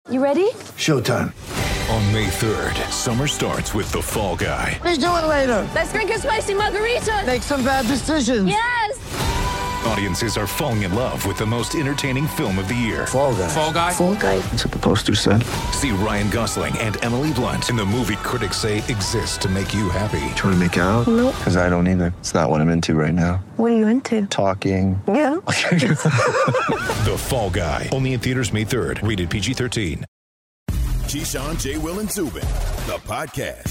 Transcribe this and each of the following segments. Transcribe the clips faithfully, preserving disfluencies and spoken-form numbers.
You ready? Showtime. On May third, summer starts with The Fall Guy. Let's do it later. Let's drink a spicy margarita. Make some bad decisions. Yes! Audiences are falling in love with the most entertaining film of the year. Fall Guy. Fall Guy? Fall Guy. That's what the poster said. See Ryan Gosling and Emily Blunt in the movie critics say exists to make you happy. Trying to make it out? Nope. Because I don't either. It's not what I'm into right now. What are you into? Talking. Yeah. The Fall Guy. Only in theaters May third. Rated P G thirteen. Keyshawn, J. Will, and Zubin, the podcast.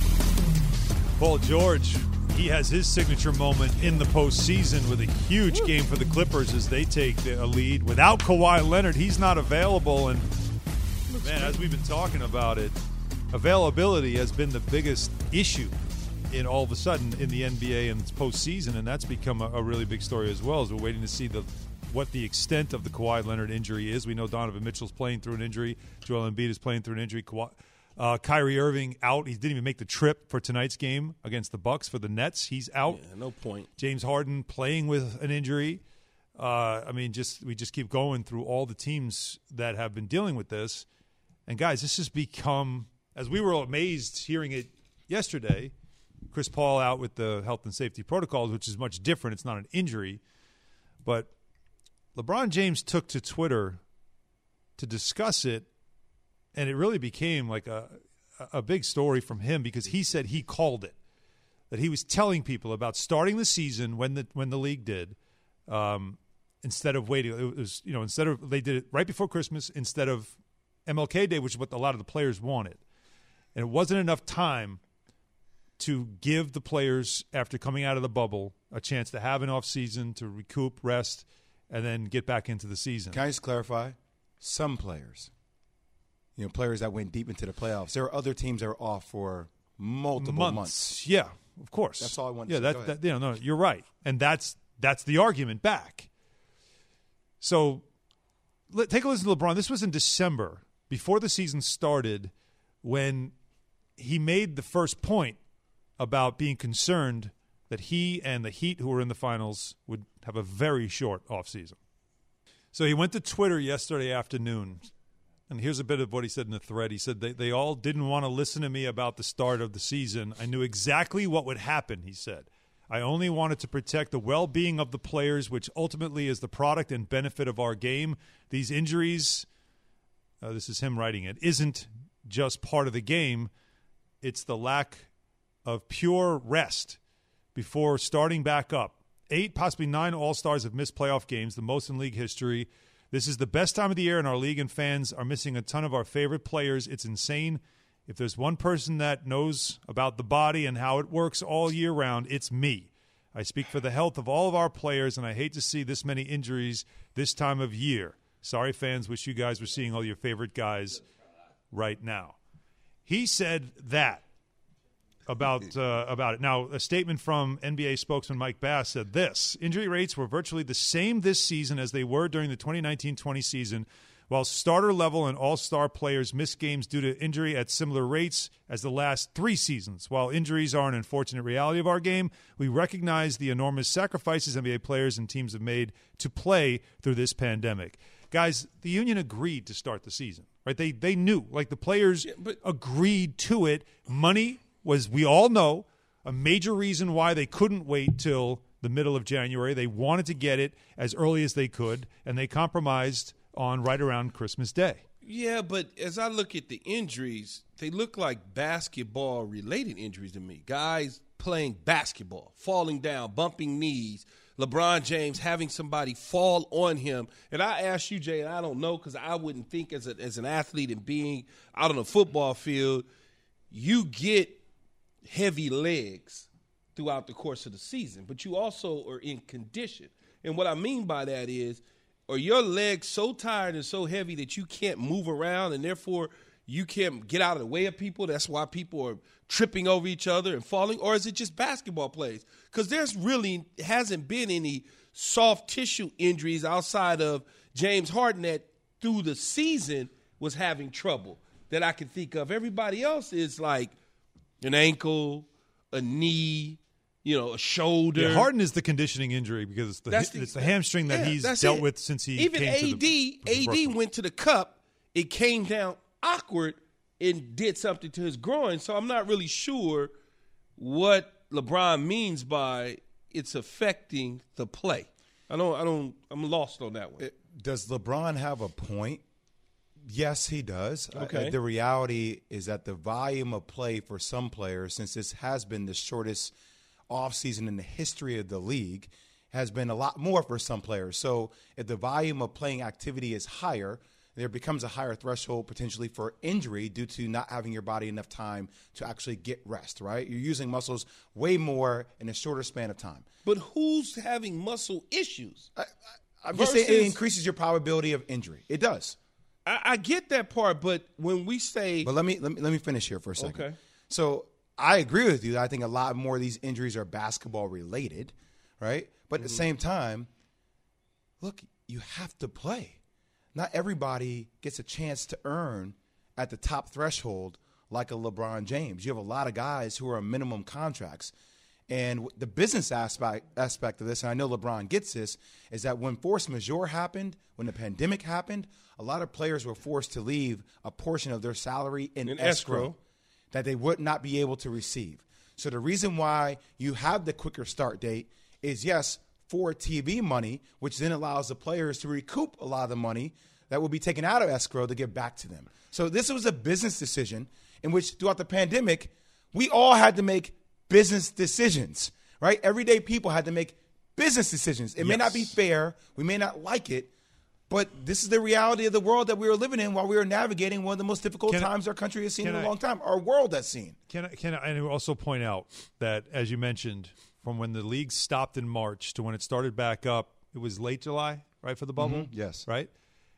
Paul George, he has his signature moment in the postseason with a huge game for the Clippers as they take a lead. Without Kawhi Leonard, he's not available. And, man, as we've been talking about it, availability has been the biggest issue in all of a sudden in the N B A and its postseason, and that's become a, a really big story as well as we're waiting to see the what the extent of the Kawhi Leonard injury is. We know Donovan Mitchell's playing through an injury. Joel Embiid is playing through an injury. Kawhi, uh, Kyrie Irving out. He didn't even make the trip for tonight's game against the Bucks for the Nets. He's out. Yeah, no point. James Harden playing with an injury. Uh, I mean, just we just keep going through all the teams that have been dealing with this. And, guys, this has become, as we were amazed hearing it yesterday, Chris Paul out with the health and safety protocols, which is much different. It's not an injury. But LeBron James took to Twitter to discuss it, and it really became like a a big story from him because he said he called it, that he was telling people about starting the season when the when the league did, um, instead of waiting. It was, you know, instead of they did it right before Christmas instead of M L K Day, which is what a lot of the players wanted, and it wasn't enough time to give the players after coming out of the bubble a chance to have an off season to recoup, rest, and then get back into the season. Can I just clarify? Some players, you know, players that went deep into the playoffs. There are other teams that are off for multiple months. months. Yeah, of course. That's all I wanted yeah, to say. Go Yeah, ahead. that, you know, no, you're right. And that's that's the argument back. So let, take a listen to LeBron. This was in December, before the season started, when he made the first point about being concerned that he and the Heat, who were in the finals, would have a very short offseason. So he went to Twitter yesterday afternoon, and here's a bit of what he said in the thread. He said, they, they all didn't want to listen to me about the start of the season. I knew exactly what would happen, he said. I only wanted to protect the well-being of the players, which ultimately is the product and benefit of our game. These injuries, uh, this is him writing it, isn't just part of the game. It's the lack of pure rest before starting back up. Eight, possibly nine All-Stars have missed playoff games, the most in league history. This is the best time of the year in our league, and fans are missing a ton of our favorite players. It's insane. If there's one person that knows about the body and how it works all year round, it's me. I speak for the health of all of our players, and I hate to see this many injuries this time of year. Sorry, fans. Wish you guys were seeing all your favorite guys right now. He said that. About uh, about it. Now, a statement from N B A spokesman Mike Bass said this: injury rates were virtually the same this season as they were during the twenty nineteen twenty season, while starter level and all-star players missed games due to injury at similar rates as the last three seasons. While injuries are an unfortunate reality of our game, we recognize the enormous sacrifices N B A players and teams have made to play through this pandemic. Guys, the union agreed to start the season, right? They they knew, like the players yeah, but- agreed to it. Money was, we all know, a major reason why they couldn't wait till the middle of January. They wanted to get it as early as they could, and they compromised on right around Christmas Day. Yeah, but as I look at the injuries, they look like basketball-related injuries to me. Guys playing basketball, falling down, bumping knees, LeBron James having somebody fall on him. And I ask you, Jay, and I don't know because I wouldn't think as, a, as an athlete and being out on a football field, you get heavy legs throughout the course of the season, but you also are in condition. And what I mean by that is, are your legs so tired and so heavy that you can't move around and therefore you can't get out of the way of people? That's why people are tripping over each other and falling? Or is it just basketball plays? Because there's really hasn't been any soft tissue injuries outside of James Harden that through the season was having trouble that I can think of. Everybody else is like an ankle, a knee, you know, a shoulder. Yeah, Harden is the conditioning injury because it's the, That's the, it's the hamstring that yeah, he's dealt it. with since he Even came A D, to the, A D went to the cup it came down awkward and did something to his groin. So I'm not really sure what LeBron means by it's affecting the play. I don't, I don't, I'm lost on that one. It, does LeBron have a point? Yes, he does. Okay. Uh, the reality is that the volume of play for some players, since this has been the shortest offseason in the history of the league, has been a lot more for some players. So if the volume of playing activity is higher, there becomes a higher threshold potentially for injury due to not having your body enough time to actually get rest, right? You're using muscles way more in a shorter span of time. But who's having muscle issues? I, I, I'm just saying it increases your probability of injury. It does. I, I get that part, but when we say – But let me, let me let me finish here for a second. Okay. So I agree with you. I think a lot more of these injuries are basketball related, right? But mm-hmm. at the same time, look, you have to play. Not everybody gets a chance to earn at the top threshold like a LeBron James. You have a lot of guys who are on minimum contracts. And the business aspect aspect of this, and I know LeBron gets this, is that when force majeure happened, when the pandemic happened, a lot of players were forced to leave a portion of their salary in, in escrow, escrow that they would not be able to receive. So the reason why you have the quicker start date is, yes, for T V money, which then allows the players to recoup a lot of the money that will be taken out of escrow to give back to them. So this was a business decision in which throughout the pandemic, we all had to make business decisions, right? Everyday people had to make business decisions. It yes. may not be fair. We may not like it. But this is the reality of the world that we are living in while we are navigating one of the most difficult can times I, our country has seen in a I, long time, our world has seen. Can I, can I also point out that, as you mentioned, from when the league stopped in March to when it started back up, it was late July, right, for the bubble? Mm-hmm. Yes. Right?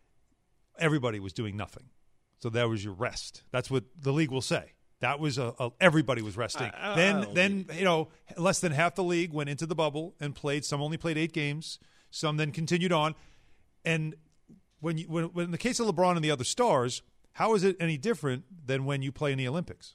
Everybody was doing nothing. So that was your rest. That's what the league will say. That was a, a everybody was resting. I, I, then, I then you know, less than half the league went into the bubble and played. Some only played eight games. Some then continued on. And when you, when, when in the case of LeBron and the other stars, how is it any different than when you play in the Olympics?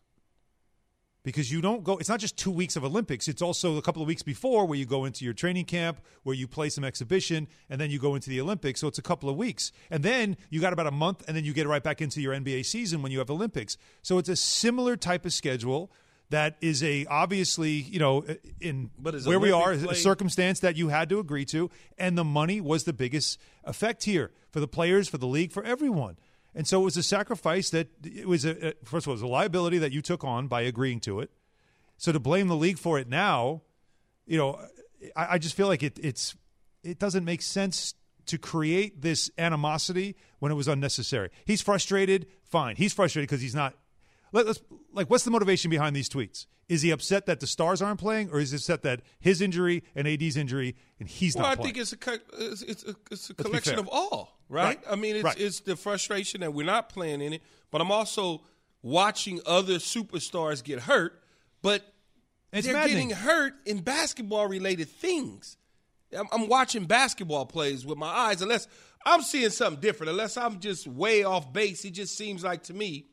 Because you don't go – it's not just two weeks of Olympics. It's also a couple of weeks before where you go into your training camp, where you play some exhibition, and then you go into the Olympics. So it's a couple of weeks. And then you got about a month, and then you get right back into your N B A season when you have Olympics. So it's a similar type of schedule that is a obviously, you know, in where Olympic we are, play- a circumstance that you had to agree to. And the money was the biggest effect here for the players, for the league, for everyone. And so it was a sacrifice that it was a, first of all, it was a liability that you took on by agreeing to it. So to blame the league for it now, you know, I, I just feel like it, it's it doesn't make sense to create this animosity when it was unnecessary. He's frustrated, fine. He's frustrated because he's not. Let, let's like, what's the motivation behind these tweets? Is he upset that the stars aren't playing, or is he upset that his injury and A D's injury and he's well, not I playing? think it's a it's, it's a, it's a collection of all, right? right? I mean, it's, right. it's the frustration that we're not playing in it, but I'm also watching other superstars get hurt, but it's they're maddening. getting hurt in basketball-related things. I'm, I'm watching basketball plays with my eyes, unless I'm seeing something different, unless I'm just way off base. It just seems like to me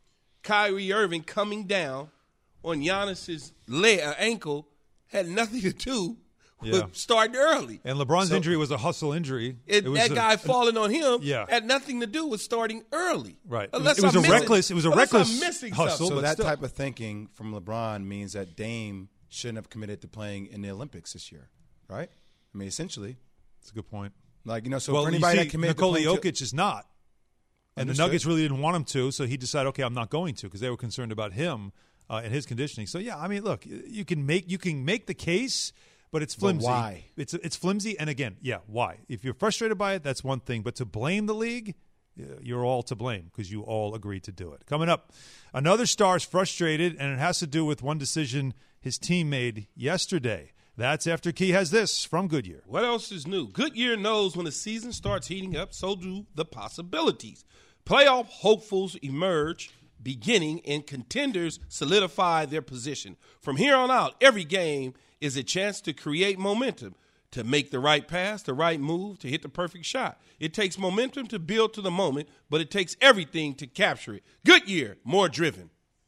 Kyrie Irving coming down on Giannis's leg, uh, ankle had nothing to do with yeah. starting early. And LeBron's so, injury was a hustle injury. It, it that a, guy falling on him yeah. had nothing to do with starting early. Right. Unless it was, it was I'm a missing, reckless. It was a reckless I'm missing hustle. So that still. type of thinking from LeBron means that Dame shouldn't have committed to playing in the Olympics this year, right? I mean, essentially, that's a good point. Like you know, so well, for anybody see, that committed Nikola to Jokic to, is not. And Understood. the Nuggets really didn't want him to, so he decided, okay, I'm not going to, because they were concerned about him uh, and his conditioning. So yeah, I mean, look, you can make you can make the case, but it's flimsy. But why? It's it's flimsy, and again, yeah, why? If you're frustrated by it, that's one thing. But to blame the league, you're all to blame because you all agreed to do it. Coming up, another star's frustrated, and it has to do with one decision his team made yesterday. That's after Key has this from Goodyear. What else is new? Goodyear knows when the season starts heating up, so do the possibilities. Playoff hopefuls emerge, beginning, and contenders solidify their position. From here on out, every game is a chance to create momentum, to make the right pass, the right move, to hit the perfect shot. It takes momentum to build to the moment, but it takes everything to capture it. Goodyear, more driven.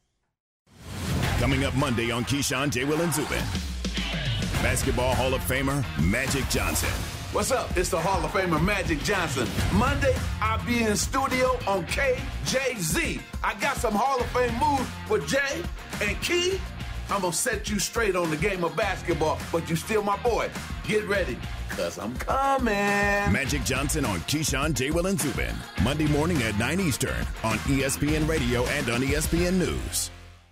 Coming up Monday on Keyshawn, J. Will, and Zubin. Basketball Hall of Famer Magic Johnson What's up? It's the Hall of Famer Magic Johnson. Monday, I'll be in studio on K J Z. I got some Hall of Fame moves for Jay and Key. I'm going to set you straight on the game of basketball, but you still my boy. Get ready, because I'm coming. Magic Johnson on Keyshawn, J. Will, and Zubin. Monday morning at nine Eastern on E S P N Radio and on E S P N News.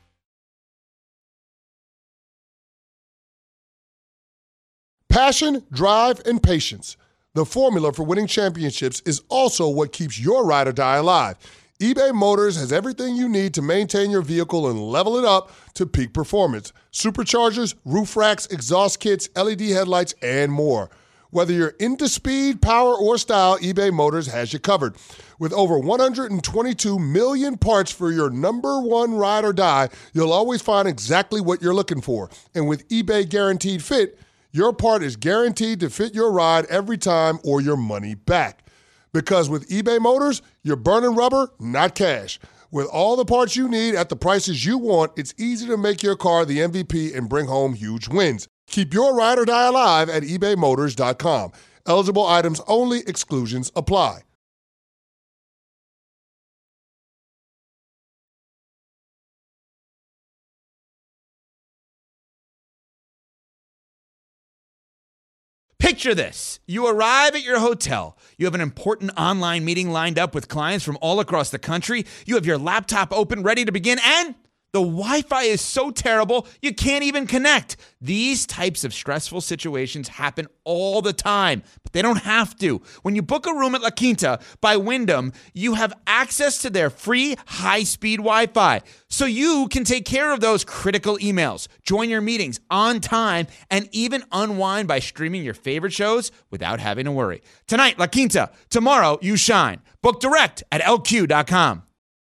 Passion, drive, and patience. The formula for winning championships is also what keeps your ride or die alive. eBay Motors has everything you need to maintain your vehicle and level it up to peak performance. Superchargers, roof racks, exhaust kits, L E D headlights, and more. Whether you're into speed, power, or style, eBay Motors has you covered. With over one hundred twenty-two million parts for your number one ride or die, you'll always find exactly what you're looking for. And with eBay Guaranteed Fit, your part is guaranteed to fit your ride every time or your money back. Because with eBay Motors, you're burning rubber, not cash. With all the parts you need at the prices you want, it's easy to make your car the M V P and bring home huge wins. Keep your ride or die alive at ebay motors dot com. Eligible items only. Exclusions apply. Picture this. You arrive at your hotel. You have an important online meeting lined up with clients from all across the country. You have your laptop open, ready to begin, and the Wi-Fi is so terrible, you can't even connect. These types of stressful situations happen all the time, but they don't have to. When you book a room at La Quinta by Wyndham, you have access to their free high-speed Wi-Fi, so you can take care of those critical emails, join your meetings on time, and even unwind by streaming your favorite shows without having to worry. Tonight, La Quinta. Tomorrow, you shine. Book direct at L Q dot com.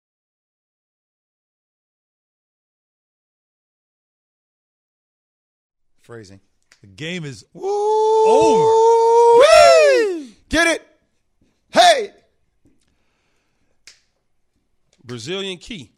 Phrasing. The game is Woo! over. Woo! Get it? Hey! Brazilian Key.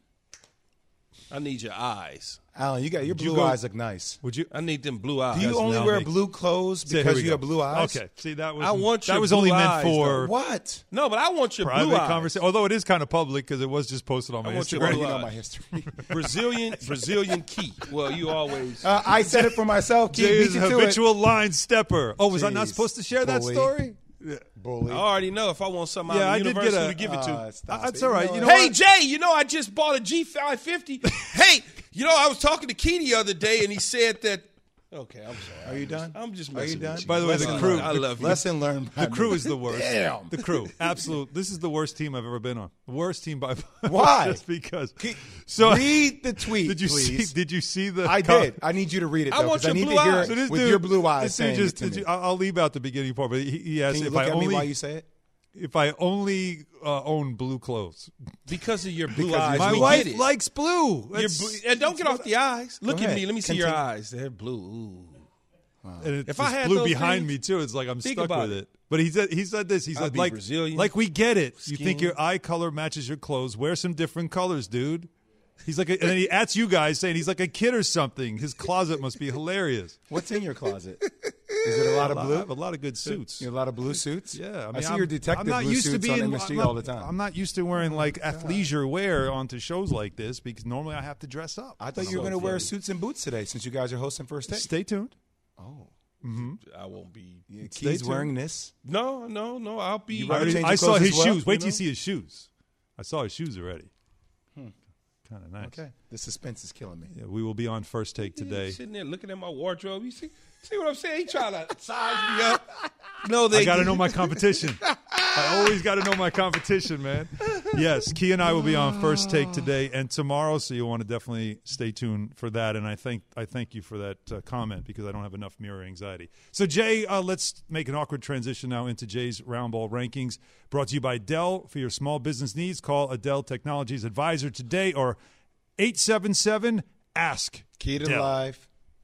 I need your eyes. Alan, you got your Would you blue go- eyes look nice. Would you? I need them blue eyes. Do you Yes, only now wear make- blue clothes See, here because we you go. have blue eyes? Okay. See, that was I want that your was blue only meant eyes, for though. What? No, but I want your blue private eyes. conversation. Although it is kind of public because it was just posted on my I want your Instagram. blue You know eyes. my history. Brazilian Brazilian Key. Well, you always. Uh, I said it for myself. Keith, Jay beat is you a to it. habitual line stepper. Oh, was I not Jeez. supposed to share that Bully. story? Bully. I already know if I want something Yeah, out I of the did get universe, a- who to give it to. Uh, stop That's it. all right. know You what? know Hey, what? Jay, you know I just bought a G five fifty. Hey, you know I was talking to Key the other day, and he said that. Okay, I'm sorry. Are you done? I'm just Are messing you done? with you. By the way, the Lesson crew- learned. I love you. Lesson learned. The crew is the worst. Damn. The crew. Absolute. This is the worst team I've ever been on. The worst team by far. Why? Just because. So Read the tweet, Did you please. see? Did you see the? I com- did. I need you to read it, I though, want 'cause I your need blue to hear eyes. it So this with dude- your blue eyes this dude saying just, it to did me. you- I'll I'll leave out the beginning part, but he, he asked Can you if look I at only me while you say it? if I only uh, own blue clothes. Because of your blue Because eyes. My we wife get it. likes blue. Your That's- blue, and don't get off the eyes. Look Go at ahead. me. Let me see your Continue. eyes. They're blue. Ooh. And it's If I just had blue those behind things, me too. It's like I'm think stuck about with it. it. But he said he said this. He I'd said be like Brazilian, like we get it. You skin. think your eye color matches your clothes? Wear some different colors, dude. He's like, a, and then he at you guys saying he's like a kid or something. His closet must be hilarious. What's in your closet? Is it a lot of I blue? have a lot of good suits. You have a lot of blue suits? Yeah, I, mean, I see I'm- your detective I'm not blue used to suits being, on M S I'm G not- all the time. I'm not used to wearing like athleisure wear onto shows like this because normally I have to dress up. I thought you were going to wear suits and boots today since you guys are hosting First Take. Stay tuned. Oh. I won't be. Yeah, Stay Keith's tuned. wearing this. No, no, no. I'll be. You I, already- change I your saw clothes his as well, shoes. Wait you till you know? see his shoes. I saw his shoes already. Kind of nice. Okay. The suspense is killing me. Yeah, we will be on First Take today. Sitting there looking at my wardrobe. You see, see what I'm saying? He trying to size me up. No, they. I got to know my competition. I always got to know my competition, man. Yes, Key and I will be on First Take today and tomorrow, so you'll want to definitely stay tuned for that. And I thank I thank you for that uh, comment because I don't have enough mirror anxiety. So, Jay, uh, let's make an awkward transition now into Jay's Round Ball Rankings, brought to you by Dell. For your small business needs, call a Dell Technologies advisor today or eight seven seven, ask Key to Dell. life.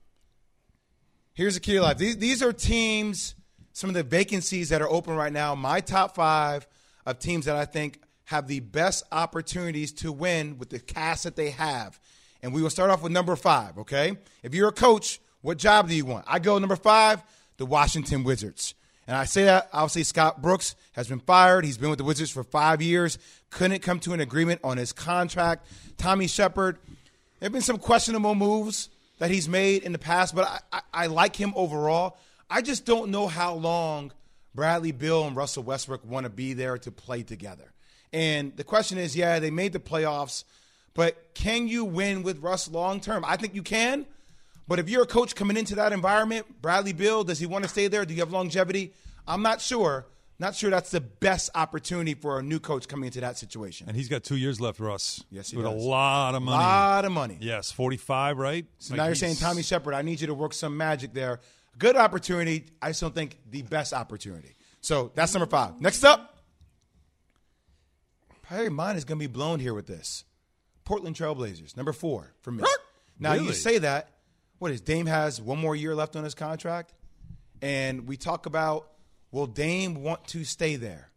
Here's the key to life. These, these are teams, some of the vacancies that are open right now. My top five of teams that I think have the best opportunities to win with the cast that they have. And we will start off with number five, okay? If you're a coach, what job do you want? I go number five, the Washington Wizards. And I say that, obviously, Scott Brooks has been fired. He's been with the Wizards for five years. Couldn't come to an agreement on his contract. Tommy Shepard, there have been some questionable moves that he's made in the past, but I, I, I like him overall. I just don't know how long Bradley Beal and Russell Westbrook want to be there to play together. And the question is, yeah, they made the playoffs, but can you win with Russ long term? I think you can. But if you're a coach coming into that environment, Bradley Beal, does he want to stay there? Do you have longevity? I'm not sure. Not sure that's the best opportunity for a new coach coming into that situation. And he's got two years left, Russ. Yes, he with does. a lot of money. A lot of money. Yes, forty-five, right? So Like now you're he's- saying, Tommy Shepard, I need you to work some magic there. Good opportunity. I just don't think the best opportunity. So that's number five. Next up, probably your mind is going to be blown here with this. Portland Trailblazers, number four for me. Now, Really? you say that. What is Dame has one more year left on his contract? And we talk about, will Dame want to stay there?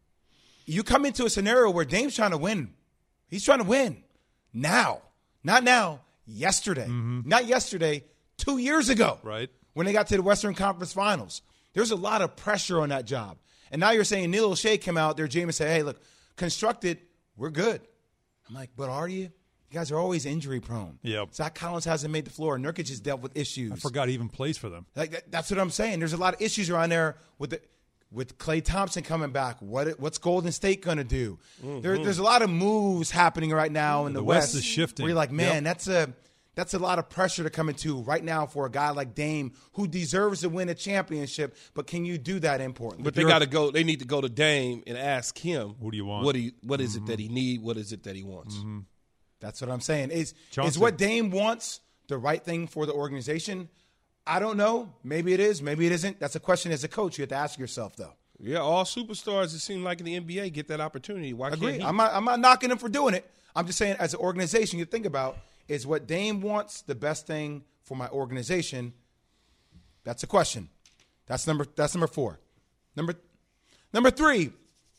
You come into a scenario where Dame's trying to win. He's trying to win now. Not now, yesterday. Mm-hmm. Not yesterday, two years ago. Right. When they got to the Western Conference Finals. There's a lot of pressure on that job. And now you're saying Neil O'Shea came out there, James, and said, hey, look, constructed, we're good. I'm like, but are you? You guys are always injury prone. Yep. Zach Collins hasn't made the floor. Nurkic has dealt with issues. I forgot he even plays for them. Like that, that's what I'm saying. There's a lot of issues around there with the, with Klay Thompson coming back. What what's Golden State going to do? Mm-hmm. There, there's a lot of moves happening right now in the, The West. West is shifting. Where you're like, man, Yep. that's a that's a lot of pressure to come into right now for a guy like Dame who deserves to win a championship. But can you do that in Portland? But they got to go. They need to go to Dame and ask him, What do you want? What do you, What is Mm-hmm. it that he need? What is it that he wants? Mm-hmm. That's what I'm saying. Is Chauncey. is what Dame wants the right thing for the organization? I don't know. Maybe it is. Maybe it isn't. That's a question as a coach you have to ask yourself, though. Yeah, all superstars, it seems like in the N B A, get that opportunity. Why Agree. can't he? I'm not, I'm not knocking him for doing it. I'm just saying, as an organization, you think about, is what Dame wants the best thing for my organization? That's a question. That's number that's number four. Number number three,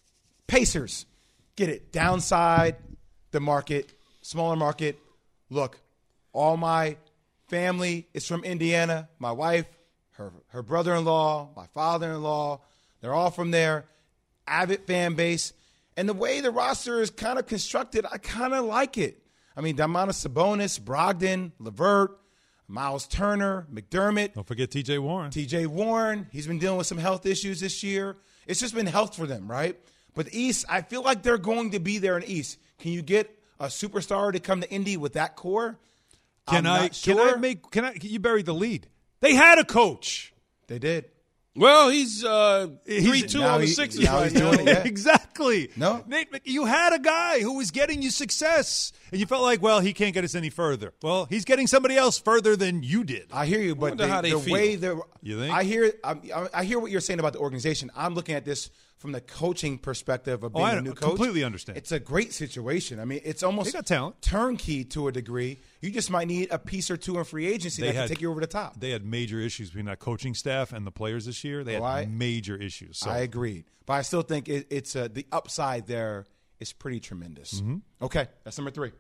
Pacers. Get it. Downside the market, smaller market. Look, all my family is from Indiana. My wife, her her brother-in-law, my father-in-law, they're all from there. Avid fan base. And the way the roster is kind of constructed, I kind of like it. I mean, Domantas Sabonis, Brogdon, LeVert, Miles Turner, McDermott. Don't forget T J Warren. T J Warren, he's been dealing with some health issues this year. It's just been health for them, right? But the East, I feel like they're going to be there in the East. Can you get a superstar to come to Indy with that core? Can I'm I? not sure. Can I make? Can I? You buried the lead. They had a coach. They did. Well, he's uh, He's- three two now on the he- Sixers now right he's now. doing it, yeah. Exactly. No. Nate, Mc- you had a guy who was getting you success, and you felt like, well, he can't get us any further. Well, he's getting somebody else further than you did. I hear you, but wonder the, how they the feel. way the You think? I hear I, I hear what you're saying about the organization. I'm looking at this from the coaching perspective of being I a new coach. completely understand. It's a great situation. I mean, it's almost They got talent. turnkey to a degree. You just might need a piece or two in free agency that can take you over the top. They had major issues between that coaching staff and the players this year. They had Oh, I- major issues. So I agreed, but I still think it, it's uh, the upside there is pretty tremendous. Okay, that's number three.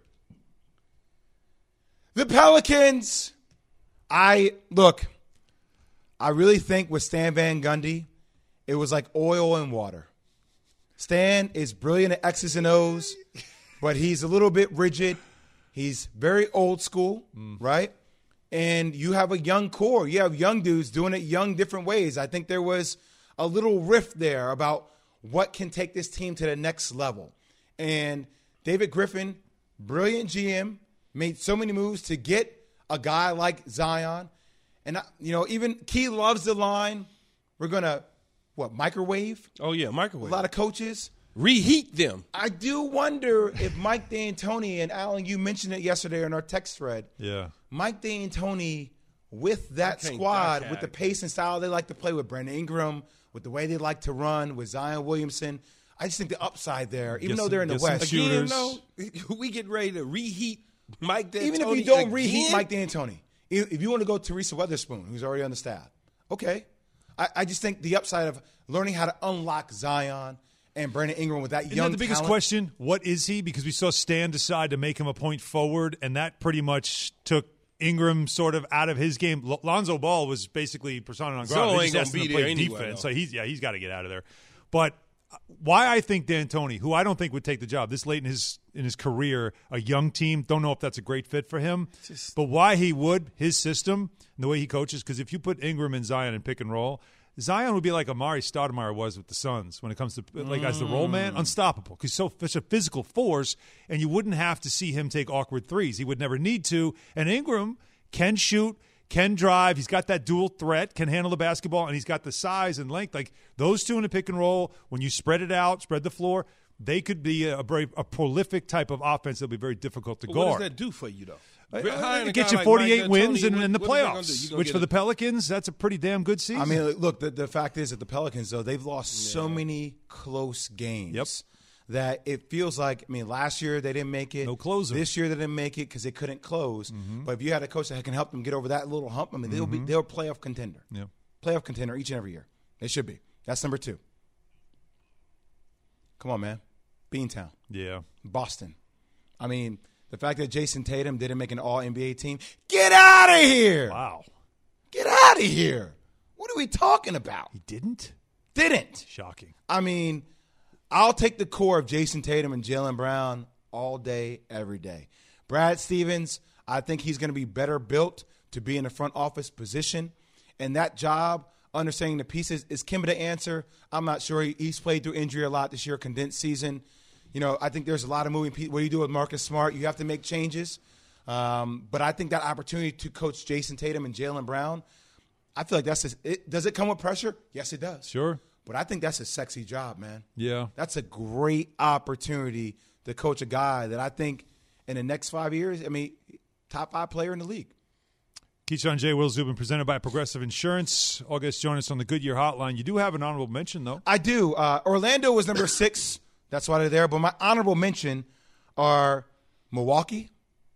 The Pelicans. I look. I really think with Stan Van Gundy, it was like oil and water. Stan is brilliant at X's and O's, but he's a little bit rigid. He's very old school, right? And you have a young core. You have young dudes doing it young, different ways. I think there was a little rift there about what can take this team to the next level. And David Griffin, brilliant G M, made so many moves to get a guy like Zion. And, I- you know, even Key loves the line, we're going to, what, microwave? Oh, yeah, A microwave. lot of coaches. Reheat them. I do wonder if Mike D'Antoni, and Alan, you mentioned it yesterday in our text thread, yeah. Mike D'Antoni with that can't- squad, I with the can't. pace and style they like to play with Brandon Ingram, with the way they like to run, with Zion Williamson, I just think the upside there, even Get though some- they're in the get some West. shoot- Again, shooters. no, we get ready to reheat Mike D'Antoni. Even if you don't again? reheat Mike D'Antoni, if if you want to go Teresa Weatherspoon, who's already on the staff, okay. I, I just think the upside of learning how to unlock Zion and Brandon Ingram with that Isn't young that the biggest talent. question? What is he? Because we saw Stan decide to make him a point forward, and that pretty much took Ingram sort of out of his game. L- Lonzo Ball was basically persona non grata. Zo They ain't just gonna asked him be to play there anyway, defense, though. so he's yeah he's got to get out of there. But why I think D'Antoni, who I don't think would take the job this late in his in his career, a young team, don't know if that's a great fit for him. Just, but why he would, his system and the way he coaches, because if you put Ingram and Zion in pick and roll, Zion would be like Amari Stoudemire was with the Suns when it comes to like as the roll man, unstoppable because he's so such a physical force, and you wouldn't have to see him take awkward threes. He would never need to. And Ingram can shoot, can drive. He's got that dual threat, can handle the basketball, and he's got the size and length. Like those two in a pick and roll, when you spread it out, spread the floor, they could be a very a prolific type of offense that'll be very difficult to but guard. what does that do for you, though? Uh, Hiring a get guy you like forty-eight Mike wins D'Antoni, in, what- in the what is that gonna do? playoffs, You gonna which get for a- the Pelicans, that's a pretty damn good season. I mean, look, the, the fact is that the Pelicans, though, they've lost so many close games Yep. that it feels like, I mean, last year they didn't make it. No closer. This year they didn't make it because they couldn't close. But if you had a coach that can help them get over that little hump, I mean, they'll be they're a playoff contender. Yeah. Playoff contender each and every year. They should be. That's number two. Come on, man. Beantown. yeah. Boston. I mean, the fact that Jason Tatum didn't make an all N B A team, get out of here. Wow. Get out of here. What are we talking about? He didn't? Didn't. Shocking. I mean, I'll take the core of Jason Tatum and Jaylen Brown all day, every day. Brad Stevens, I think he's going to be better built to be in the front office position. And that job, understanding the pieces, is Kemba the answer? I'm not sure. He, he's played through injury a lot this year, condensed season. You know, I think there's a lot of moving pieces. What do you do with Marcus Smart? You have to make changes. Um, but I think that opportunity to coach Jason Tatum and Jaylen Brown, I feel like that's a, it. Does it come with pressure? Yes, it does. Sure. But I think that's a sexy job, man. Yeah. That's a great opportunity to coach a guy that I think in the next five years, I mean, top five player in the league. Keyshawn J. Will Zubin, presented by Progressive Insurance. August, join us on the Goodyear Hotline. You do have an honorable mention, though. I do. Uh, Orlando was number six. That's why they're there. But my honorable mention are Milwaukee,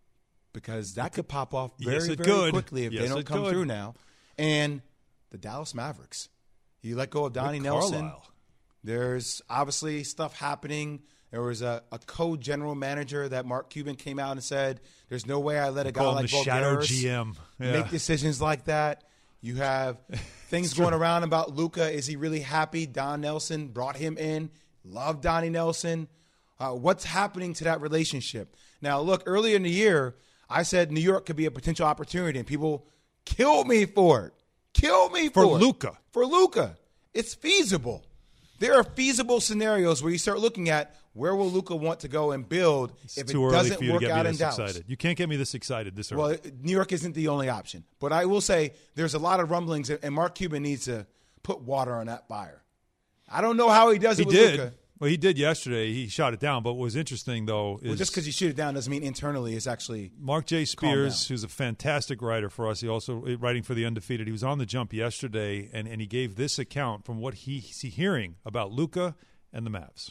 because that could pop off very, Yes, it very could. quickly if Yes, they don't it come could. through now. And the Dallas Mavericks. You let go of Donnie Rick Nelson. Carlisle. There's obviously stuff happening. There was a, a co-general manager that Mark Cuban came out and said, there's no way I let a guy Call him like the shadow Voulgaris G M. Yeah. make decisions like that. You have things going around about Luka. Is he really happy? Don Nelson brought him in. Love Donnie Nelson. Uh, what's happening to that relationship? Now, look, earlier in the year, I said New York could be a potential opportunity, and people killed me for it. Kill me for, For it. Luka. For Luka. It's feasible. There are feasible scenarios where you start looking at where will Luka want to go and build It's if it too early doesn't for you to work get out me in this Dallas. excited. You can't get me this excited this early. Well, New York isn't the only option. But I will say there's a lot of rumblings, and Mark Cuban needs to put water on that fire. I don't know how he does he it with did. Luka. Well, he did yesterday. He shot it down. But what was interesting, though, is Well, just because you shoot it down doesn't mean internally it's actually Mark J. Calm Spears, down. who's a fantastic writer for us, he also writing for The Undefeated. He was on the jump yesterday, and, and he gave this account from what he, he's hearing about Luka and the Mavs.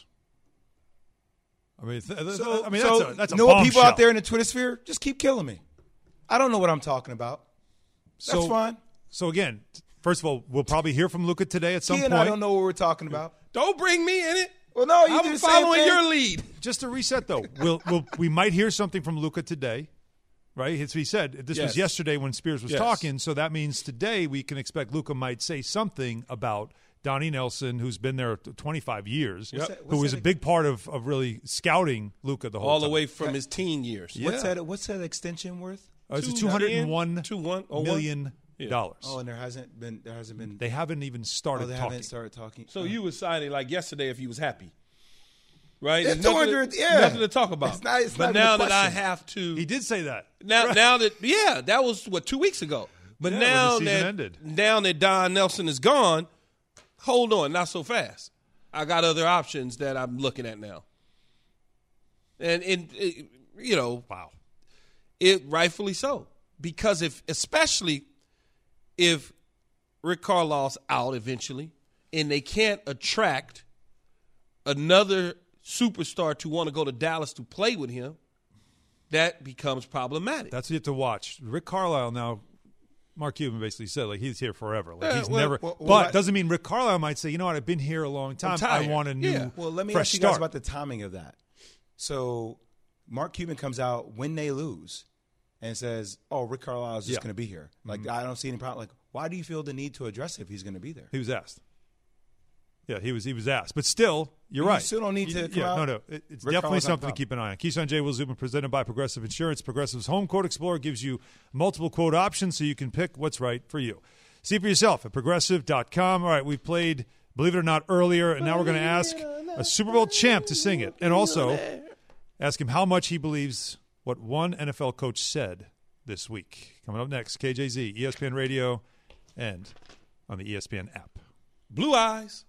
I mean, th- th- So, I mean so that's a, that's a know what people bombshell. out there in the Twitter sphere just keep killing me. I don't know what I'm talking about. That's So- fine. So again, t- first of all, we'll probably hear from Luka today at some He and point. I don't know what we're talking about. Don't bring me in it. Well, no, you do I'm the same following thing. your lead. Just to reset, though, we'll, we'll we might hear something from Luka today, right? As he said, this Yes. was yesterday when Spears was Yes. talking, so that means today we can expect Luka might say something about Donnie Nelson, who's been there twenty-five years, What's that- who what's was that a big part of, of really scouting Luka the whole All the time. way from his teen years. Yeah. What's that? What's that extension worth? Uh, it's a Two two hundred one Two one oh one? million Yeah. dollars. Oh, and there hasn't been. There hasn't been. They haven't even started oh, they talking. haven't started talking. So Uh, you was signing like yesterday if you was happy, right? It's There's nothing, two hundred, to, yeah. nothing to talk about. It's not- it's but not even a now that I question. have to, He did say that. now Right. now that yeah, that was what two weeks ago. But Yeah, when now the season that ended. now that Don Nelson is gone, hold on, not so fast. I got other options that I'm looking at now, and and it, you know, Wow. it rightfully so, because if especially if Rick Carlisle's out eventually and they can't attract another superstar to want to go to Dallas to play with him, that becomes problematic. That's what you have to watch. Rick Carlisle now, Mark Cuban basically said, like, he's here forever. Like, Yeah, he's well, never. well, well, but I- doesn't mean Rick Carlisle might say, you know what, I've been here a long time. I tired. want a new, Yeah. Well, let me fresh ask you guys start. about the timing of that. So, Mark Cuban comes out when they lose, and says, "Oh, Rick Carlisle is just Yeah. going to be here." Like Mhm. I don't see any problem. Like, why do you feel the need to address it if he's going to be there? He was asked. Yeah, he was he was asked. But still, you're You right. still don't need to You- come yeah, out. No, no. It, it's Rick definitely Carlisle's not something a to keep an eye on. Keyshawn J. Will Zubin, presented by Progressive Insurance. Progressive's Home Quote Explorer gives you multiple quote options so you can pick what's right for you. See for yourself at progressive dot com. All right, we played Believe It or Not earlier, and now we're going to ask a Super Bowl champ to sing it. And also ask him how much he believes what one N F L coach said this week. Coming up next, K J Z, E S P N Radio, and on the E S P N app. Blue Eyes.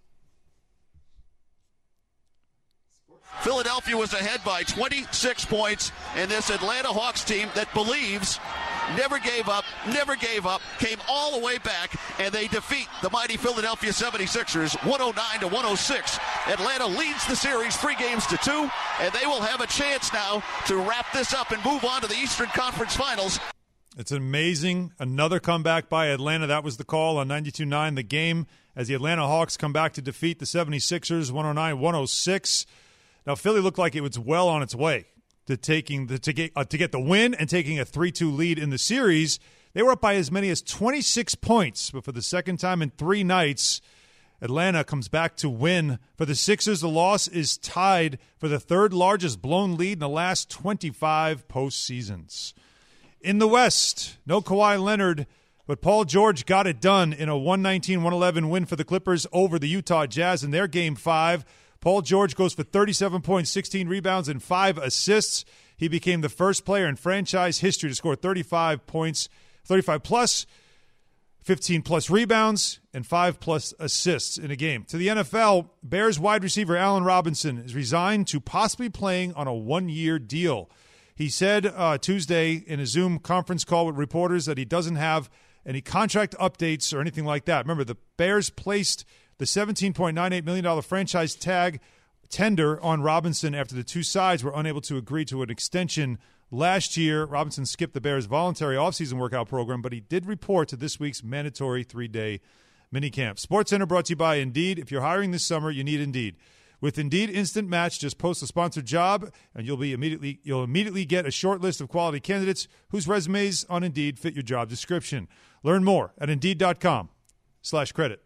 Philadelphia was ahead by twenty-six points, and this Atlanta Hawks team that believes never gave up, never gave up, came all the way back, and they defeat the mighty Philadelphia seventy-sixers one oh nine to one oh six. Atlanta leads the series three games to two, and they will have a chance now to wrap this up and move on to the Eastern Conference Finals. It's amazing. Another comeback by Atlanta. That was the call on ninety-two point nine. The game as the Atlanta Hawks come back to defeat the seventy-sixers one oh nine to one oh six. Now, Philly looked like it was well on its way to taking the to get uh, to get the win and taking a three two lead in the series. They were up by as many as twenty-six points, but for the second time in three nights, Atlanta comes back to win. For the Sixers, the loss is tied for the third largest blown lead in the last twenty-five postseasons. In the West, no Kawhi Leonard, but Paul George got it done in a one nineteen to one eleven win for the Clippers over the Utah Jazz in their Game five. Paul George goes for thirty-seven points, sixteen rebounds, and five assists. He became the first player in franchise history to score thirty-five points, thirty-five plus, fifteen plus rebounds, and five plus assists in a game. To the N F L, Bears wide receiver Allen Robinson is resigned to possibly playing on a one-year deal. He said uh, Tuesday in a Zoom conference call with reporters that he doesn't have any contract updates or anything like that. Remember, the Bears placed the seventeen point nine eight million dollars franchise tag tender on Robinson after the two sides were unable to agree to an extension last year. Robinson skipped the Bears' voluntary offseason workout program, but he did report to this week's mandatory three-day minicamp. SportsCenter brought to you by Indeed. If you're hiring this summer, you need Indeed. With Indeed Instant Match, just post a sponsored job, and you'll be immediately you'll immediately get a short list of quality candidates whose resumes on Indeed fit your job description. Learn more at Indeed.com slash credit.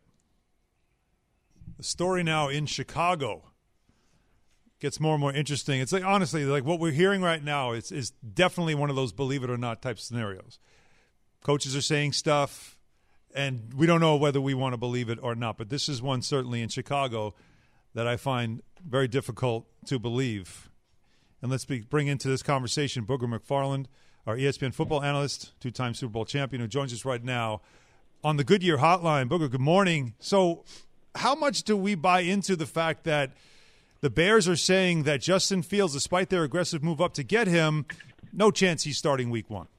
The story now in Chicago gets more and more interesting. It's like, honestly, like what we're hearing right now is, is definitely one of those believe it or not type scenarios. Coaches are saying stuff, and we don't know whether we want to believe it or not. But this is one certainly in Chicago that I find very difficult to believe. And let's be, bring into this conversation Booger McFarland, our E S P N football analyst, two-time Super Bowl champion, who joins us right now on the Goodyear Hotline. Booger, good morning. So how much do we buy into the fact that the Bears are saying that Justin Fields, despite their aggressive move up to get him, no chance he's starting week one?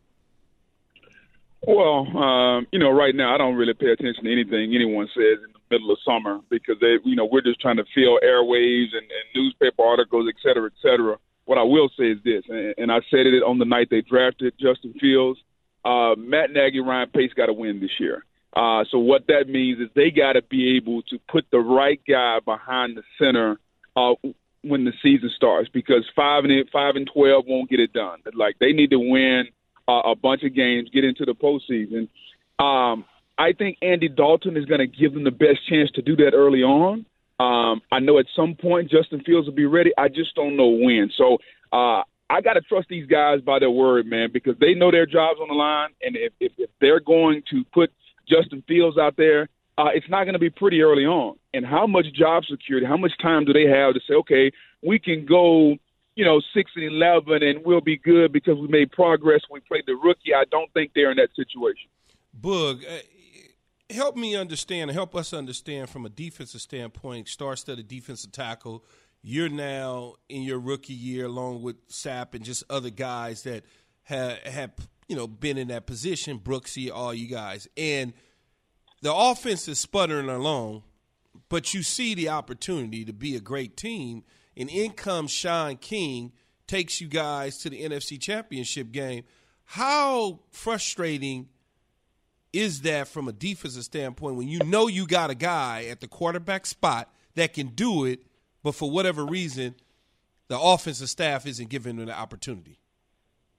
Well, um, you know, right now I don't really pay attention to anything anyone says in the middle of summer because, they, you know, we're just trying to fill airwaves and, and newspaper articles, et cetera, et cetera. What I will say is this, and, and I said it on the night they drafted Justin Fields, uh, Matt Nagy, Ryan Pace got to win this year. Uh, so what that means is they got to be able to put the right guy behind the center uh, when the season starts, because five and eight, five and twelve won't get it done. Like they need to win uh, a bunch of games, get into the postseason. Um, I think Andy Dalton is going to give them the best chance to do that early on. Um, I know at some point Justin Fields will be ready. I just don't know when. So uh, I got to trust these guys by their word, man, because they know their job's on the line, and if, if, if they're going to put Justin Fields out there, uh, it's not going to be pretty early on. And how much job security, how much time do they have to say, okay, we can go, you know, six and eleven and we'll be good because we made progress. We played the rookie. I don't think they're in that situation. Boog, uh, help me understand, help us understand from a defensive standpoint, star-studded defensive tackle. You're now in your rookie year along with Sapp and just other guys that have, have you know, been in that position, Brooksy, all you guys. And the offense is sputtering along, but you see the opportunity to be a great team, and in comes Sean King, takes you guys to the N F C Championship game. How frustrating is that from a defensive standpoint when you know you got a guy at the quarterback spot that can do it, but for whatever reason, the offensive staff isn't giving them the opportunity?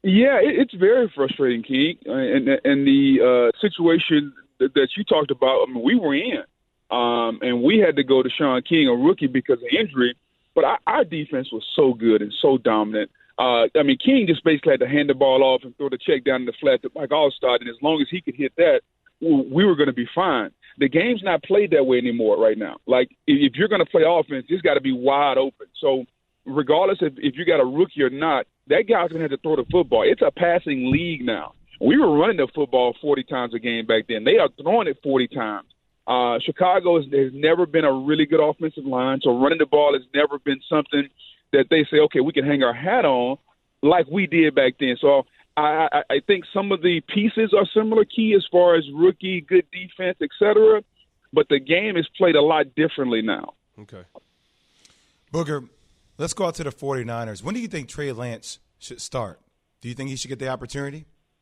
Yeah, it, it's very frustrating, Keith. And, and the uh, situation that, that you talked about, I mean, we were in. Um, and we had to go to Sean King, a rookie, because of injury. But our, our defense was so good and so dominant. Uh, I mean, King just basically had to hand the ball off and throw the check down in the flat to Mike Allstott. And as long as he could hit that, we were going to be fine. The game's not played that way anymore right now. Like, if you're going to play offense, it's got to be wide open. So regardless if, if you got a rookie or not, that guy's going to have to throw the football. It's a passing league now. We were running the football forty times a game back then. They are throwing it forty times. Uh, Chicago has, has never been a really good offensive line, so running the ball has never been something that they say, okay, we can hang our hat on like we did back then. So I, I, I think some of the pieces are similar, Key, as far as rookie, good defense, et cetera, but the game is played a lot differently now. Okay. Booger, let's go out to the 49ers. When do you think Trey Lance should start? Do you think he should get the opportunity?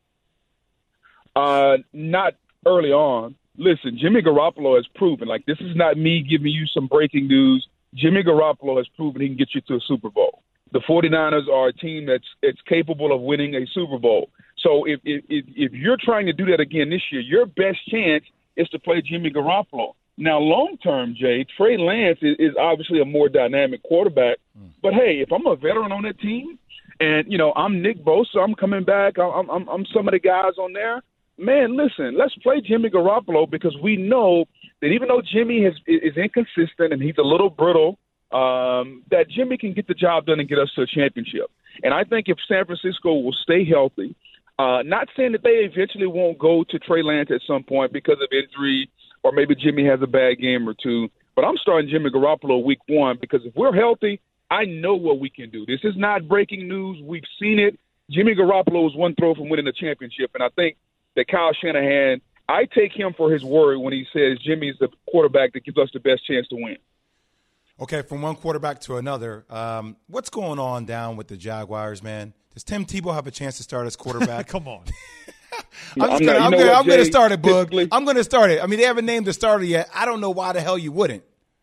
Uh, not early on. Listen, Jimmy Garoppolo has proven, like, this is not me giving you some breaking news. Jimmy Garoppolo has proven he can get you to a Super Bowl. The 49ers are a team that's it's capable of winning a Super Bowl. So if, if if you're trying to do that again this year, your best chance is to play Jimmy Garoppolo. Now, long-term, Jay, Trey Lance is, is obviously a more dynamic quarterback. Mm. But, hey, if I'm a veteran on that team and, you know, I'm Nick Bosa, I'm coming back, I'm, I'm, I'm some of the guys on there, man, listen, let's play Jimmy Garoppolo because we know that even though Jimmy has, is inconsistent and he's a little brittle, um, that Jimmy can get the job done and get us to a championship. And I think if San Francisco will stay healthy, uh, not saying that they eventually won't go to Trey Lance at some point because of injury or maybe Jimmy has a bad game or two, but I'm starting Jimmy Garoppolo week one because if we're healthy, I know what we can do. This is not breaking news. We've seen it. Jimmy Garoppolo is one throw from winning the championship, and I think that Kyle Shanahan, I take him for his word when he says Jimmy's the quarterback that gives us the best chance to win. Okay, from one quarterback to another, um, what's going on down with the Jaguars, man? Does Tim Tebow have a chance to start as quarterback? Come on. I'm, I'm, gonna, I'm, gonna, I'm gonna start it, Boog. Typically, I'm going to start it. I mean, they haven't named the starter yet. I don't know why the hell you wouldn't.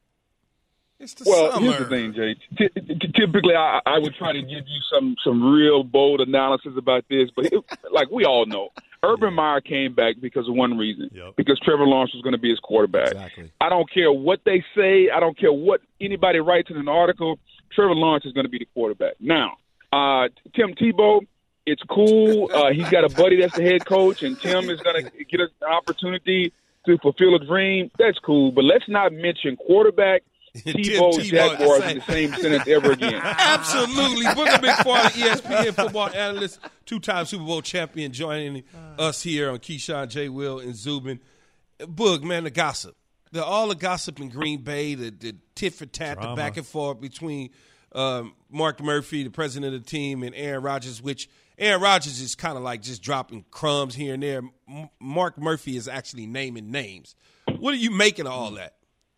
It's the well, summer. here's the thing, Jay. T- t- typically, I, I would try to give you some some real bold analysis about this, but it, like we all know, Urban Meyer came back because of one reason, yep. because Trevor Lawrence was going to be his quarterback. Exactly. I don't care what they say. I don't care what anybody writes in an article. Trevor Lawrence is going to be the quarterback. Now, uh, Tim Tebow, it's cool. Uh, he's got a buddy that's the head coach, and Tim is going to get an opportunity to fulfill a dream. That's cool, but let's not mention quarterback, Tebow, Jaguars in the same sentence ever again. Absolutely. Booger McFarland, E S P N football analyst, two-time Super Bowl champion, joining us here on Keyshawn, J. Will, and Zubin. Boog, man, the gossip. The, all the gossip in Green Bay, the, the tit-for-tat, the back and forth between um, Mark Murphy, the president of the team, and Aaron Rodgers, which Aaron Rodgers is kind of like just dropping crumbs here and there. M- Mark Murphy is actually naming names. What are you making of all that?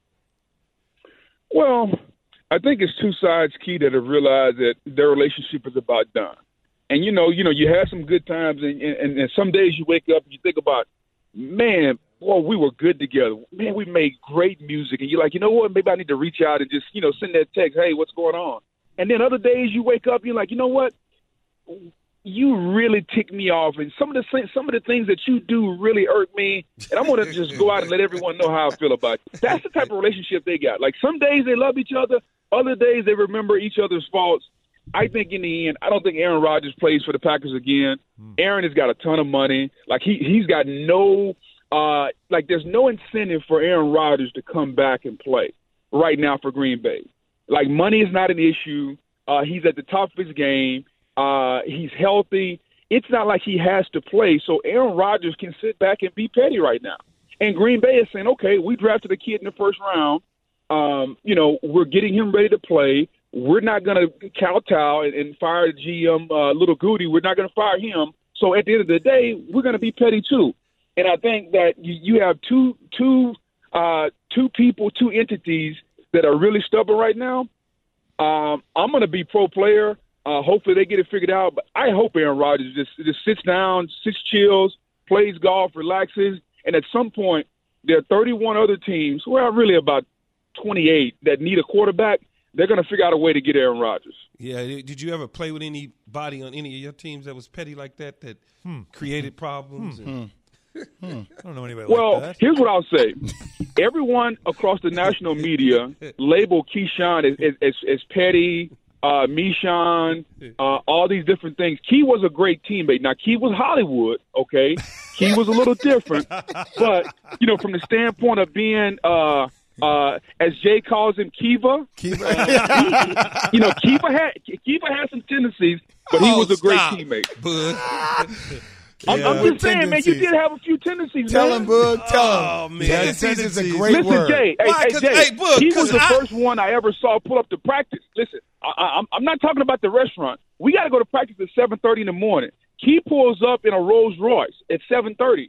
Well, I think it's two sides, Key, that have realized that their relationship is about done. And, you know, you know, you have some good times, and, and, and some days you wake up and you think about, man, boy, we were good together. Man, we made great music. And you're like, you know what, maybe I need to reach out and just, you know, send that text, hey, what's going on? And then other days you wake up and you're like, you know what, you really tick me off. And some of the some of the things that you do really irk me. And I'm going to just go out and let everyone know how I feel about it. That's the type of relationship they got. Like some days they love each other. Other days they remember each other's faults. I think in the end, I don't think Aaron Rodgers plays for the Packers again. Aaron has got a ton of money. Like he, he's got no uh, – like there's no incentive for Aaron Rodgers to come back and play right now for Green Bay. Like money is not an issue. Uh, he's at the top of his game. Uh, he's healthy. It's not like he has to play. So Aaron Rodgers can sit back and be petty right now. And Green Bay is saying, okay, we drafted a kid in the first round. Um, you know, we're getting him ready to play. We're not going to kowtow and, and fire the G M, uh, Little Goody. We're not going to fire him. So at the end of the day, we're going to be petty too. And I think that you, you have two, two, uh, two people, two entities that are really stubborn right now. Um, I'm going to be pro player. Uh, hopefully they get it figured out. But I hope Aaron Rodgers just, just sits down, sits chills, plays golf, relaxes. And at some point, there are thirty-one other teams, who are really about twenty-eight, that need a quarterback. They're going to figure out a way to get Aaron Rodgers. Yeah. Did you ever play with anybody on any of your teams that was petty like that, that hmm. created problems? Hmm. And, hmm. I don't know anybody well, like that. Here's what I'll say. Everyone across the national media labeled Keyshawn as, as, as, as petty, uh, Meeshawn, uh, all these different things. Key was a great teammate. Now, Key was Hollywood, okay? Key was a little different. But, you know, from the standpoint of being uh, – Uh, as Jay calls him, Kiva. Kiva. Uh, he, you know, Kiva had Kiva had some tendencies, but he oh, was a great stop, teammate. Bud. I'm, yeah. I'm just saying, man, you did have a few tendencies. Tell man. him, Bud. Tell oh, him. Man. Tendencies is a great Listen, word. Jay. Hey, Why, hey, Jay. hey, Bud, he was the I, first one I ever saw pull up to practice. Listen, I, I, I'm, I'm not talking about the restaurant. We got to go to practice at seven thirty in the morning. Key pulls up in a Rolls Royce at seven thirty.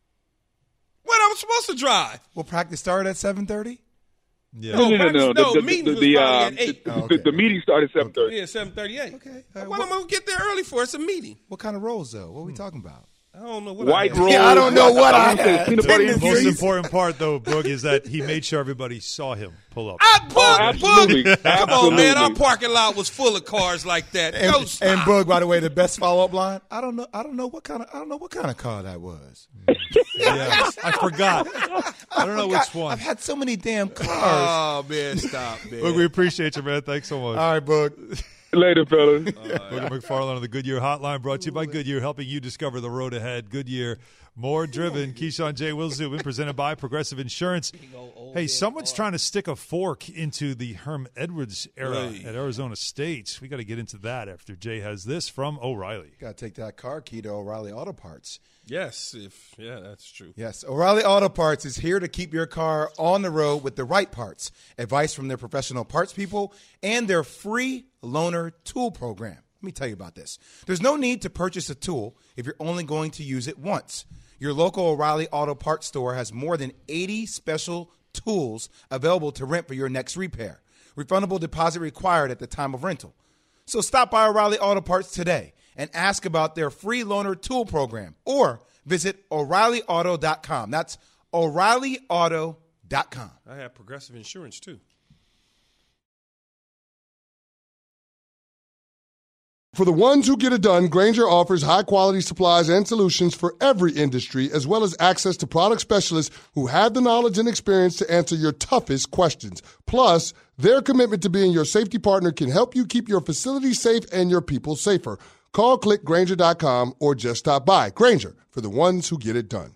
When I was supposed to drive. Will practice start at seven thirty? Yeah. No, no, no, no. no, The, the, meeting the, was the, probably uh, at eight. the, Oh, okay. the, the meeting started at seven thirty. Yeah, seven thirty-eight. Okay. Uh, Why what, am I going to get there early for? It's a meeting. what kind of rolls, though? What are we talking about? I don't know what White I rolls. Yeah, I don't know what I had. Peanut butter and The most cheese. important part, though, Boog, is that he made sure everybody saw him pull up. I Boog, Oh, absolutely. Boog. Come on, man. Our Absolutely. parking lot was full of cars like that. And, Go stop. and Bug, by the way, the best follow up line. I don't know. I don't know what kind of. I don't know what kind of car that was. Yeah, I forgot. I don't know which God, one. I've had so many damn cars. Oh, man, stop, man. Boog, we appreciate you, man. Thanks so much. All right, Bug. Later, fellas. Booger McFarland on the Goodyear Hotline, brought to you by Goodyear, helping you discover the road ahead. Goodyear, more driven. Keyshawn J. Will Zubin, presented by Progressive Insurance. Hey, someone's trying to stick a fork into the Herm Edwards era Hey. at Arizona State. We got to get into that after Jay has this from O'Reilly. Got to take that car key to O'Reilly Auto Parts. Yes, if yeah, that's true. Yes, O'Reilly Auto Parts is here to keep your car on the road with the right parts. Advice from their professional parts people and their free loaner tool program. Let me tell you about this. There's no need to purchase a tool if you're only going to use it once. Your local O'Reilly Auto Parts store has more than eighty special tools available to rent for your next repair. Refundable deposit required at the time of rental. So stop by O'Reilly Auto Parts today and ask about their free loaner tool program, or visit O'Reilly Auto dot com. That's O'Reilly Auto dot com. I have Progressive Insurance, too. For the ones who get it done, Grainger offers high-quality supplies and solutions for every industry, as well as access to product specialists who have the knowledge and experience to answer your toughest questions. Plus, their commitment to being your safety partner can help you keep your facility safe and your people safer. Call, click Grainger dot com, or just stop by. Grainger, for the ones who get it done.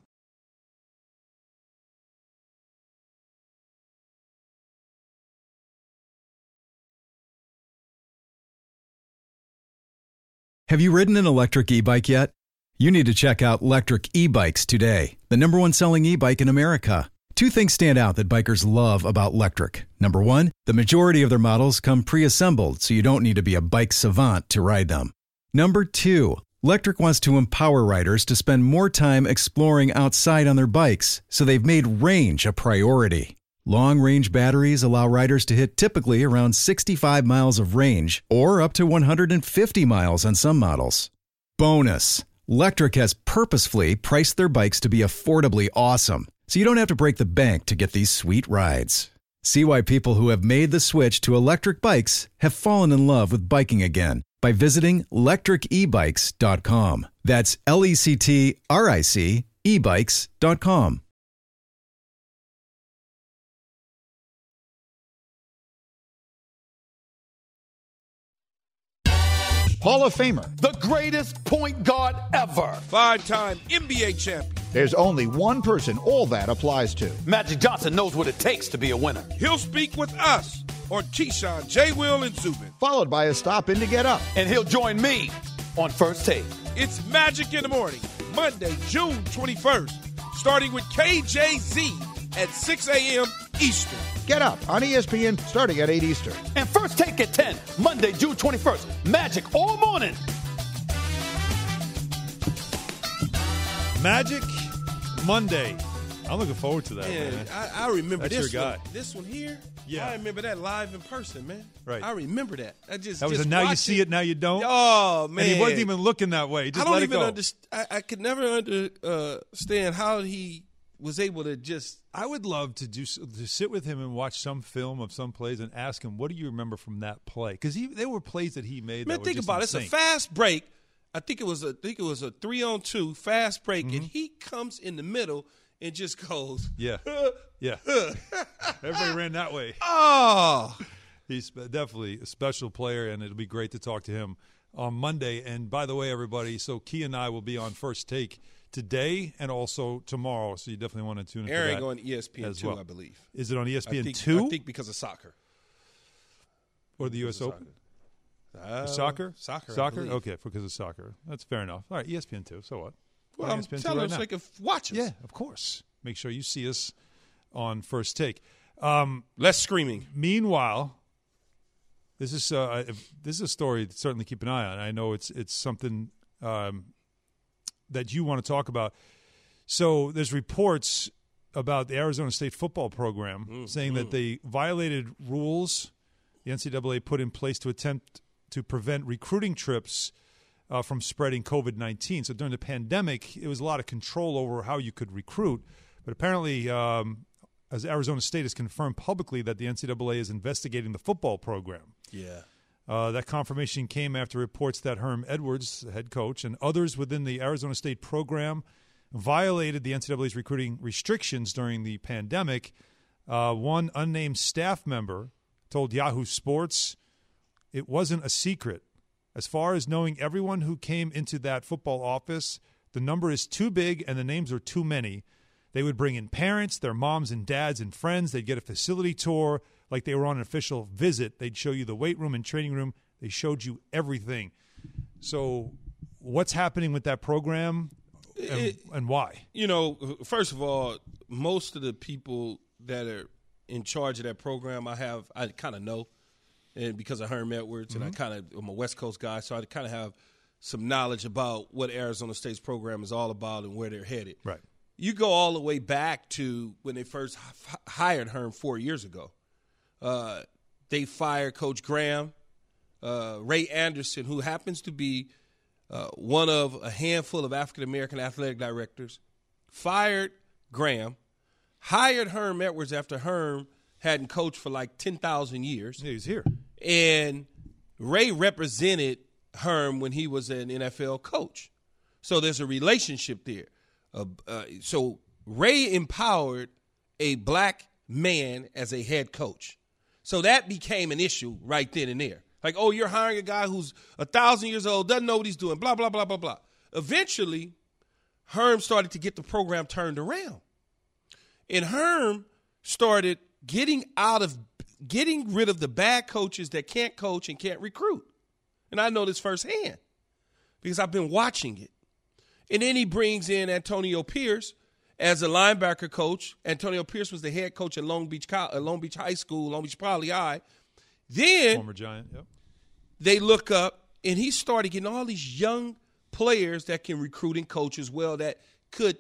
Have you ridden an electric e-bike yet? You need to check out Lectric E-Bikes today, the number one selling e-bike in America. Two things stand out that bikers love about Lectric. Number one, the majority of their models come pre-assembled, so you don't need to be a bike savant to ride them. Number two, Lectric wants to empower riders to spend more time exploring outside on their bikes, so they've made range a priority. Long-range batteries allow riders to hit typically around sixty-five miles of range, or up to one hundred fifty miles on some models. Bonus, Lectric has purposefully priced their bikes to be affordably awesome, so you don't have to break the bank to get these sweet rides. See why people who have made the switch to electric bikes have fallen in love with biking again by visiting lectric e bikes dot com. That's L E C T R I C e bikes dot com. Hall of Famer. The greatest point guard ever. Five-time N B A champion. There's only one person all that applies to. Magic Johnson knows what it takes to be a winner. He'll speak with us on Keyshawn, J. Will, and Zubin. Followed by a stop in to get up. And he'll join me on First Take. It's Magic in the Morning, Monday, June twenty-first, starting with K J Z at six a.m. Eastern. Get up on E S P N starting at eight Eastern. And First Take at ten, Monday, June twenty-first. Magic all morning. Magic Monday. I'm looking forward to that, Man, man. I, I remember That's this your guy. one. This one here. Yeah. I remember that live in person, man. Right. I remember that. I just That was just a now you watch see it, now you don't. Oh man, And he wasn't even looking that way. He just I don't let even it go. understand. I, I could never understand how he was able to just. I would love to do to sit with him and watch some film of some plays and ask him, what do you remember from that play? Because there were plays that he made. Man, that think were just about insane. it. It's a fast break. I think it was a. I think it was a three on two fast break, Mm-hmm. and he comes in the middle and just goes. Yeah, yeah. Everybody ran that way. Oh, he's definitely a special player, and it'll be great to talk to him on Monday. And by the way, everybody, so Key and I will be on First Take today and also tomorrow, so you definitely want to tune in Aaron for that going to E S P N as two, well. I believe. Is it on E S P N I think, two? I think because of soccer. Or the U S Open? Uh, soccer? Soccer, I Soccer? believe. Okay, because of soccer. That's fair enough. All right, E S P N two, so what? Well, On I'm E S P N two telling right them so now. they can watch us. Yeah, of course. Make sure you see us on First Take. Um, Less screaming. Meanwhile, this is uh, this is a story to certainly keep an eye on. I know it's it's something um, that you want to talk about. So there's reports about the Arizona State football program Mm, saying mm. that they violated rules the N C double A put in place to attempt to prevent recruiting trips uh, from spreading COVID nineteen. So during the pandemic, it was a lot of control over how you could recruit. But apparently, um, as Arizona State has confirmed publicly that the N C double A is investigating the football program. Yeah. Uh, that confirmation came after reports that Herm Edwards, the head coach, and others within the Arizona State program violated the N C double A's recruiting restrictions during the pandemic. Uh, one unnamed staff member told Yahoo Sports it wasn't a secret. As far as knowing everyone who came into that football office, the number is too big and the names are too many. They would bring in parents, their moms and dads and friends. They'd get a facility tour like they were on an official visit. They'd show you the weight room and training room. They showed you everything. So what's happening with that program and, It- and why? You know, first of all, most of the people that are in charge of that program, I have, I kind of know, and because of Herm Edwards, and I kind of, I'm a West Coast guy, so I kind of have some knowledge about what Arizona State's program is all about and where they're headed. Right. You go all the way back to when they first h- hired Herm four years ago. Uh, they fired Coach Graham, uh, Ray Anderson, who happens to be uh, one of a handful of African-American athletic directors, fired Graham, hired Herm Edwards after Herm hadn't coached for like ten thousand years. Yeah, he's here. And Ray represented Herm when he was an N F L coach. So there's a relationship there. Uh, uh, so Ray empowered a black man as a head coach. So that became an issue right then and there. Like, oh, you're hiring a guy who's a thousand years old, doesn't know what he's doing, blah, blah, blah, blah, blah. Eventually, Herm started to get the program turned around. And Herm started getting out of, getting rid of the bad coaches that can't coach and can't recruit. And I know this firsthand because I've been watching it. And then he brings in Antonio Pierce as a linebacker coach. Antonio Pierce was the head coach at Long Beach uh, Long Beach High School, Long Beach Poly High. Then Former Giant, yep. they look up, and he started getting all these young players that can recruit and coach as well, that could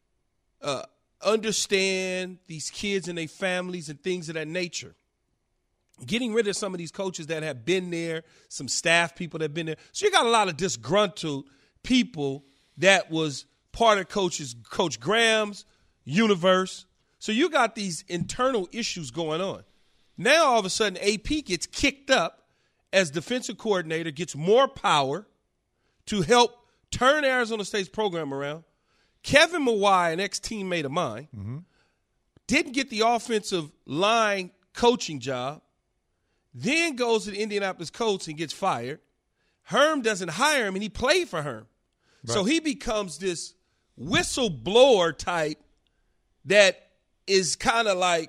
uh, understand these kids and their families and things of that nature. Getting rid of some of these coaches that have been there, some staff people that have been there. So you got a lot of disgruntled people that was part of coaches, Coach Graham's universe. So you got these internal issues going on. Now all of a sudden A P gets kicked up as defensive coordinator, gets more power to help turn Arizona State's program around. Kevin Mawai, an ex-teammate of mine, Mm-hmm. didn't get the offensive line coaching job, then goes to the Indianapolis Colts and gets fired. Herm doesn't hire him, and he played for Herm. So Right. he becomes this whistleblower type that is kind of like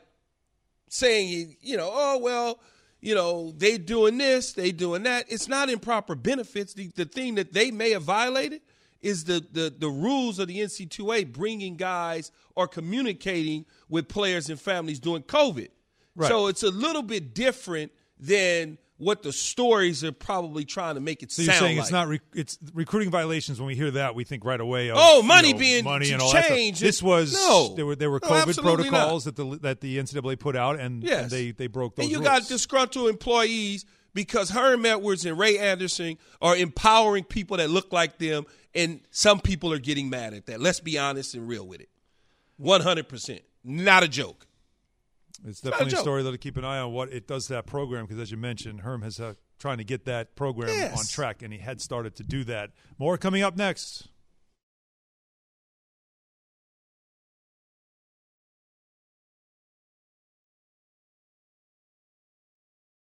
saying, you know, oh, well, you know, they doing this, they doing that. It's not improper benefits. The, the thing that they may have violated is the, the, the rules of the N C double A bringing guys or communicating with players and families during COVID. Right. So it's a little bit different than what the stories are probably trying to make it So sound you're saying like. it's not re- it's recruiting violations. When we hear that, we think right away of Oh, money you know, being money and ch- all that stuff. changed. This was No. there were there were No, COVID absolutely protocols that the that the N C double A put out, and, Yes. and they they broke those And you rules. got disgruntled employees because Herm Edwards and Ray Anderson are empowering people that look like them, and some people are getting mad at that. Let's be honest and real with it. one hundred percent. Not a joke. It's definitely a, a story, though, to keep an eye on what it does to that program because, as you mentioned, Herm has uh, trying to get that program yes. on track, and he had started to do that. More coming up next.